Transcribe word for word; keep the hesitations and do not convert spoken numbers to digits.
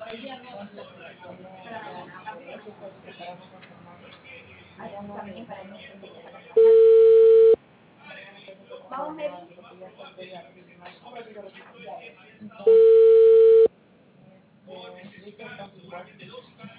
Entonces, este, no, ya este, eso fue este, para no conformarnos. Y ya no le, no, no seguí este, seguí tocando más, porque ya traté de abrir más. Entonces, este, Richard tampoco igual.